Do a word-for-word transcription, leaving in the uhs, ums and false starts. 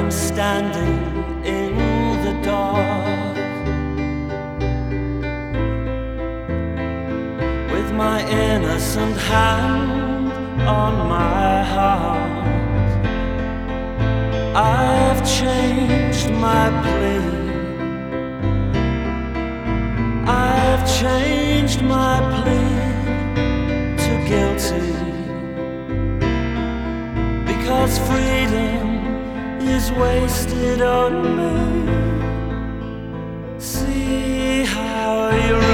am standing in the dark with my innocent hand on my heart. I've changed my plea, I've changed my plea to guilty, because freedom is wasted on me. See how you